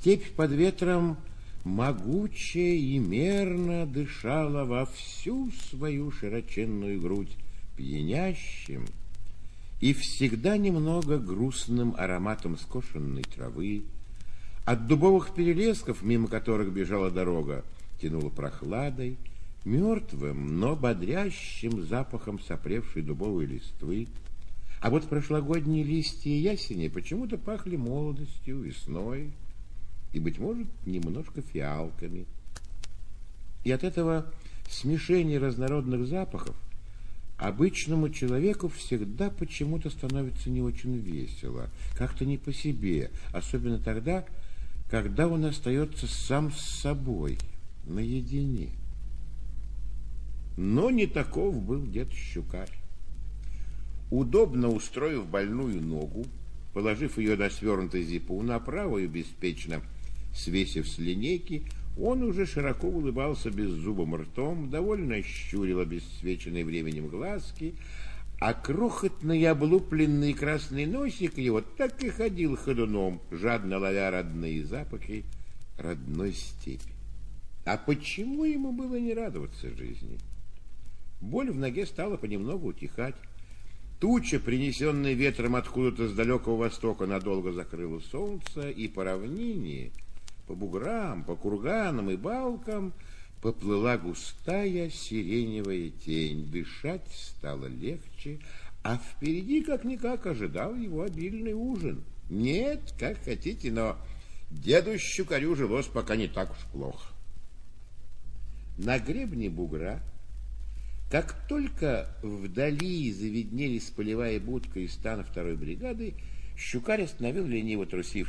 Степь под ветром могучая и мерно дышала во всю свою широченную грудь пьянящим и всегда немного грустным ароматом скошенной травы. От дубовых перелесков, мимо которых бежала дорога, тянуло прохладой, мертвым, но бодрящим запахом сопревшей дубовой листвы. А вот прошлогодние листья ясени почему-то пахли молодостью, весной и, быть может, немножко фиалками. И от этого смешения разнородных запахов обычному человеку всегда почему-то становится не очень весело, как-то не по себе, особенно тогда, когда он остается сам с собой, наедине. Но не таков был дед Щукарь. Удобно устроив больную ногу, положив ее на свернутый зипун, а правую беспечно свесив с линейки, он уже широко улыбался беззубым ртом, довольно щурил обесцвеченные временем глазки, а крохотный облупленный красный носик его так и ходил ходуном, жадно ловя родные запахи родной степи. А почему ему было не радоваться жизни? Боль в ноге стала понемногу утихать. Туча, принесенная ветром откуда-то с далекого востока, надолго закрыла солнце, и по равнине, по буграм, по курганам и балкам поплыла густая сиреневая тень. Дышать стало легче, а впереди, как-никак, ожидал его обильный ужин. Нет, как хотите, но деду Щукарю жилось пока не так уж плохо. На гребне бугра, как только вдали завиднелись полевая будка и стан второй бригады, Щукарь остановил лениво трусивший